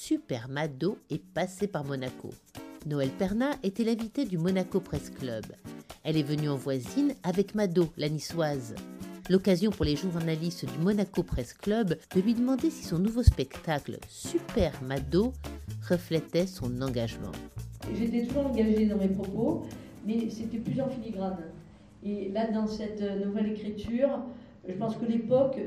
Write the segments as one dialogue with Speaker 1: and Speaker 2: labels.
Speaker 1: Super Mado est passée par Monaco. Noël Perna était l'invitée du Monaco Press Club. Elle est venue en voisine avec Mado, la niçoise. L'occasion pour les journalistes du Monaco Press Club de lui demander si son nouveau spectacle, Super Mado, reflétait son engagement.
Speaker 2: J'étais toujours engagée dans mes propos, mais c'était plus en filigrane. Et là, dans cette nouvelle écriture, je pense que l'époque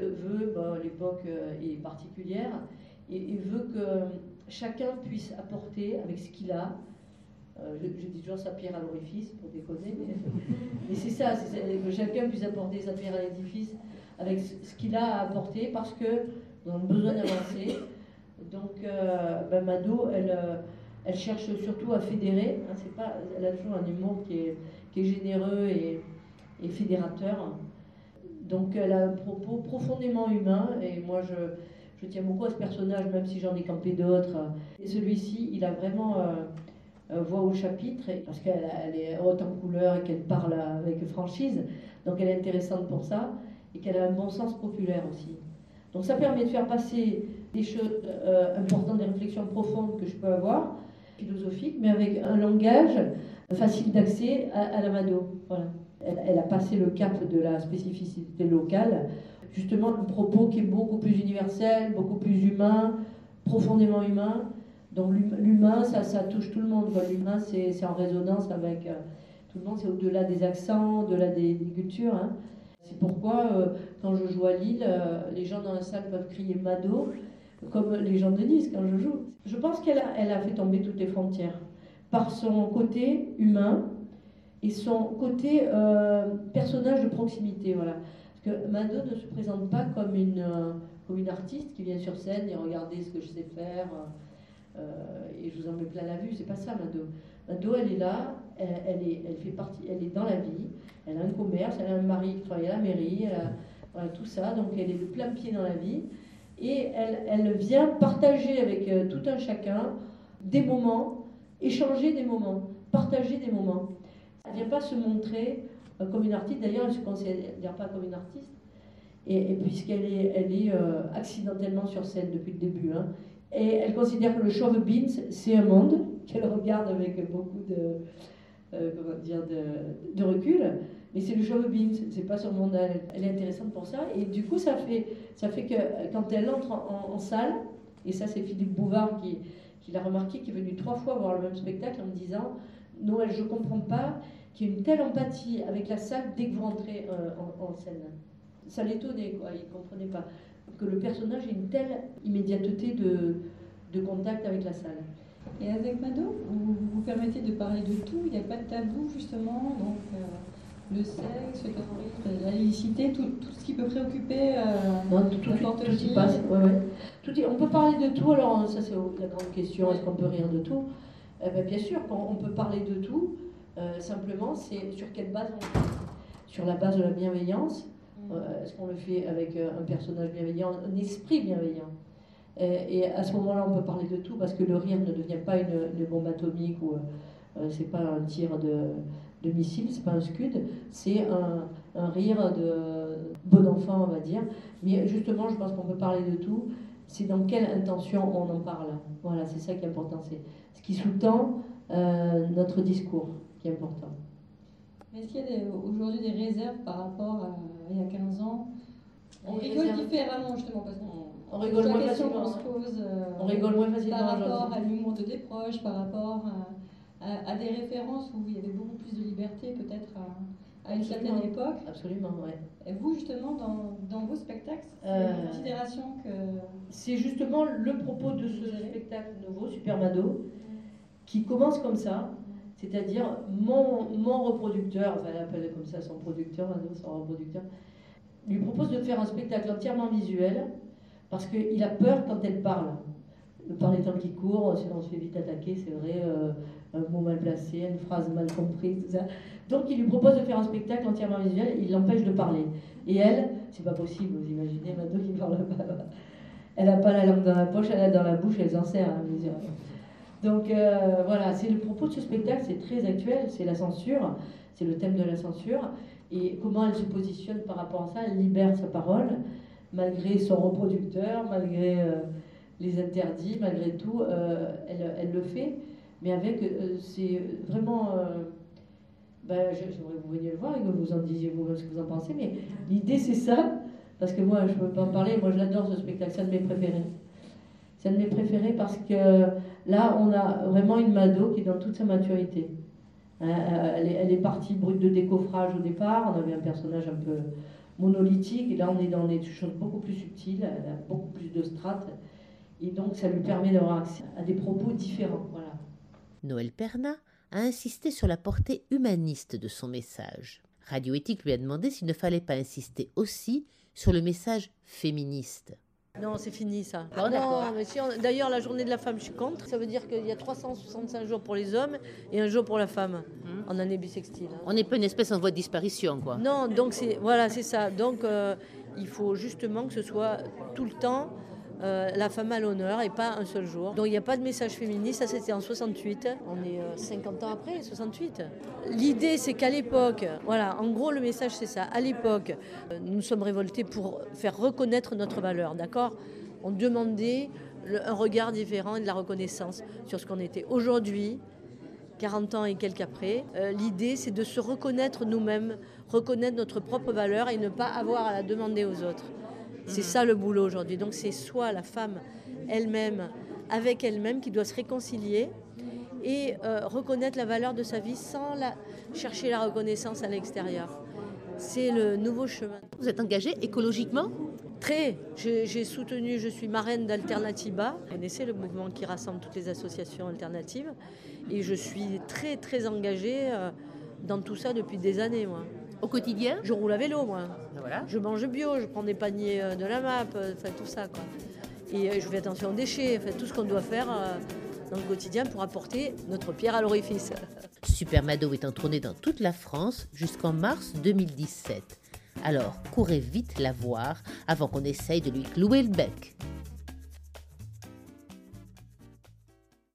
Speaker 2: est particulière et veut que chacun puisse apporter avec ce qu'il a. Je dis toujours sa pierre à l'orifice, pour déconner, mais c'est ça, que chacun puisse apporter sa pierre à l'édifice avec ce qu'il a à apporter, parce qu'on a besoin d'avancer. Donc, Mado, elle cherche surtout à fédérer. Elle a toujours un humour qui est généreux et fédérateur. Donc, elle a un propos profondément humain, et moi, je tiens beaucoup à ce personnage, même si j'en ai campé d'autres. Et celui-ci, il a vraiment voix au chapitre, parce qu'elle est haute en couleur et qu'elle parle avec franchise, donc elle est intéressante pour ça, et qu'elle a un bon sens populaire aussi. Donc ça permet de faire passer des choses importantes, des réflexions profondes que je peux avoir, philosophiques, mais avec un langage facile d'accès à la Mado. Voilà. Elle a passé le cap de la spécificité locale, justement un propos qui est beaucoup plus universel, beaucoup plus humain, profondément humain. Donc l'humain, ça touche tout le monde. L'humain, c'est en résonance avec tout le monde, c'est au-delà des accents, au-delà des cultures. Hein. C'est pourquoi, quand je joue à Lille, les gens dans la salle peuvent crier Mado, comme les gens de Nice quand je joue. Je pense qu'elle a fait tomber toutes les frontières par son côté humain et son côté personnage de proximité. Voilà. Parce que Mado ne se présente pas comme une artiste qui vient sur scène et regardez ce que je sais faire. Et je vous en mets plein la vue, c'est pas ça Mado. Mado, elle est là, elle fait partie, elle est dans la vie, elle a un commerce, elle a un mari qui travaille à la mairie, voilà, tout ça, donc elle est de plein pied dans la vie, et elle vient partager avec tout un chacun des moments, échanger des moments, partager des moments. Elle ne vient pas se montrer comme une artiste, d'ailleurs elle ne se considère pas comme une artiste, et puisqu'elle est accidentellement sur scène depuis le début, hein. Et elle considère que le show of beans, c'est un monde qu'elle regarde avec beaucoup de recul. Mais c'est le show of beans, c'est pas son monde. Elle est intéressante pour ça. Et du coup, ça fait que quand elle entre en salle, et ça c'est Philippe Bouvard qui l'a remarqué, qui est venu 3 fois voir le même spectacle en me disant « Noël, je comprends pas qu'il y ait une telle empathie avec la salle dès que vous rentrez en scène. » Ça l'étonnait, quoi, il comprenait pas. Que le personnage ait une telle immédiateté de contact avec la salle.
Speaker 3: Et avec Mado, vous vous permettez de parler de tout, il n'y a pas de tabou justement, donc le sexe, le terrorisme, la laïcité, tout ce qui peut préoccuper
Speaker 2: tout y passe. Ouais. On peut parler de tout, alors ça c'est la grande question, est-ce qu'on peut rire de tout? Bien sûr qu'on peut parler de tout, simplement c'est sur quelle base on fait. Sur la base de la bienveillance. Est-ce qu'on le fait avec un personnage bienveillant, un esprit bienveillant? Et à ce moment-là, on peut parler de tout, parce que le rire ne devient pas une bombe atomique, ou c'est pas un tir de missile, c'est pas un scud, c'est un rire de bon enfant, on va dire. Mais justement, je pense qu'on peut parler de tout. C'est dans quelle intention on en parle. Voilà, c'est ça qui est important. C'est ce qui sous-tend notre discours qui est important.
Speaker 3: Mais est-ce qu'il y a aujourd'hui des réserves par rapport à il y a 15 ans? On rigole différemment justement, parce qu'on
Speaker 2: rigole moins facilement. On rigole moins facilement
Speaker 3: par rapport à l'humour de des proches, par rapport à des références où il y avait beaucoup plus de liberté peut-être à une certaine époque.
Speaker 2: Absolument, oui.
Speaker 3: Et vous justement, dans vos spectacles, c'est une considération que...
Speaker 2: C'est justement le propos de ce spectacle nouveau, Super Mado, qui commence comme ça. C'est-à-dire, mon reproducteur, enfin elle appelle comme ça son producteur, son reproducteur, lui propose de faire un spectacle entièrement visuel, parce qu'il a peur quand elle parle. Par les temps qui courent, sinon on se fait vite attaquer, c'est vrai, un mot mal placé, une phrase mal comprise, tout ça. Donc il lui propose de faire un spectacle entièrement visuel, il l'empêche de parler. Et elle, c'est pas possible, vous imaginez, Mado qui parle pas. Elle n'a pas la langue dans la poche, elle a dans la bouche, elle s'en sert, hein, mesure. Donc voilà, c'est le propos de ce spectacle, c'est très actuel, c'est la censure, c'est le thème de la censure, et comment elle se positionne par rapport à ça, elle libère sa parole, malgré son reproducteur, malgré les interdits, malgré tout, elle le fait. Mais avec, c'est vraiment... j'aimerais que vous veniez le voir et que vous en disiez vous-même ce que vous en pensez, mais l'idée c'est ça, parce que moi je ne peux pas en parler, moi je l'adore ce spectacle, c'est un de mes préférés. C'est un de mes préférés parce que là on a vraiment une Mado qui est dans toute sa maturité. Elle est partie brute de décoffrage au départ, on avait un personnage un peu monolithique, et là on est dans des choses beaucoup plus subtiles, elle a beaucoup plus de strates, et donc ça lui permet d'avoir accès à des propos différents. Voilà.
Speaker 1: Noël Perna a insisté sur la portée humaniste de son message. Radio Éthique lui a demandé s'il ne fallait pas insister aussi sur le message féministe.
Speaker 4: Non, c'est fini ça.
Speaker 1: Oh, d'accord.
Speaker 4: Non, mais d'ailleurs, la journée de la femme, je suis contre. Ça veut dire qu'il y a 365 jours pour les hommes et un jour pour la femme en année bissextile.
Speaker 1: On n'est pas une espèce en voie de disparition, quoi.
Speaker 4: Non, donc c'est ça. Donc il faut justement que ce soit tout le temps la femme à l'honneur et pas un seul jour. Donc il n'y a pas de message féministe, ça c'était en 68. On est 50 ans après, 68. L'idée c'est qu'à l'époque, voilà, en gros le message c'est ça. À l'époque, nous nous sommes révoltés pour faire reconnaître notre valeur, d'accord ? On demandait un regard différent et de la reconnaissance sur ce qu'on était. Aujourd'hui, 40 ans et quelques après, l'idée c'est de se reconnaître nous-mêmes, reconnaître notre propre valeur et ne pas avoir à la demander aux autres. C'est ça le boulot aujourd'hui. Donc c'est soit la femme elle-même, avec elle-même, qui doit se réconcilier et reconnaître la valeur de sa vie sans chercher la reconnaissance à l'extérieur. C'est le nouveau chemin.
Speaker 1: Vous êtes engagée écologiquement ?
Speaker 4: Très. J'ai soutenu, je suis marraine d'Alternativa. Vous connaissez le mouvement qui rassemble toutes les associations alternatives. Et je suis très très engagée dans tout ça depuis des années, moi.
Speaker 1: Au quotidien ?
Speaker 4: Je roule à vélo, moi.
Speaker 1: Voilà.
Speaker 4: Je mange bio, je prends des paniers de la MAP, tout ça, quoi. Et je fais attention aux déchets, tout ce qu'on doit faire dans le quotidien pour apporter notre pierre à l'orifice.
Speaker 1: Super Mado est en tournée dans toute la France jusqu'en mars 2017. Alors, courez vite la voir avant qu'on essaye de lui clouer le bec.